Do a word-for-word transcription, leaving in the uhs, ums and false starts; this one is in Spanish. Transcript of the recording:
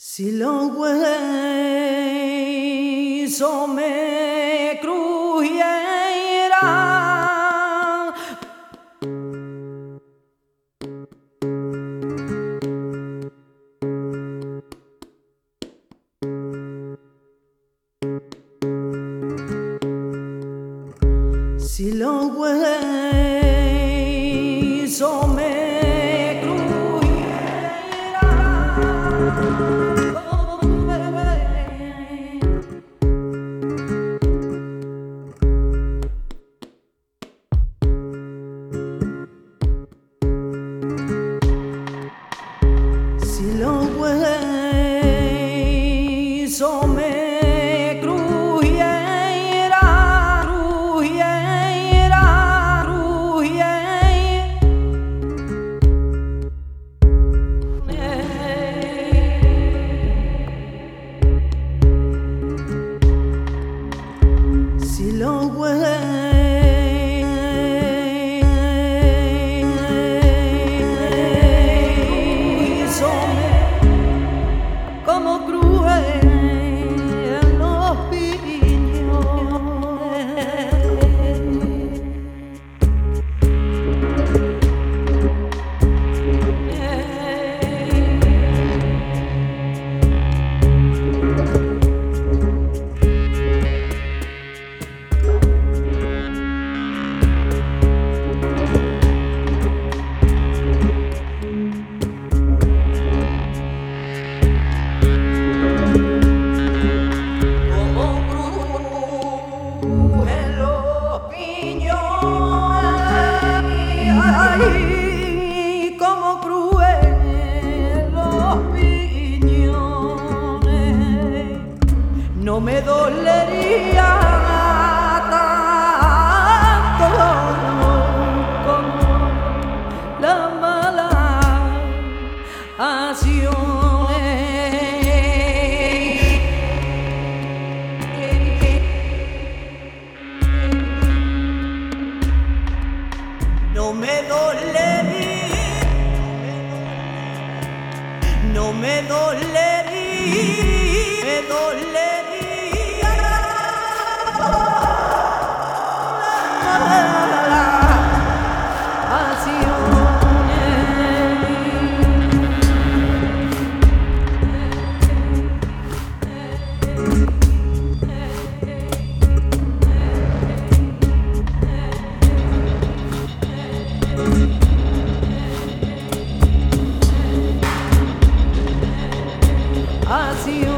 Si los huesos me crujeran, si los huesos me crujeran, si los huesos me crujeran, crujeran, crujeran, si los huesos como crujen los ay, como cruel los piñones, no me dolería tanto como la mala acción. No me dolería, no me dolería, me dolería la pasión. Así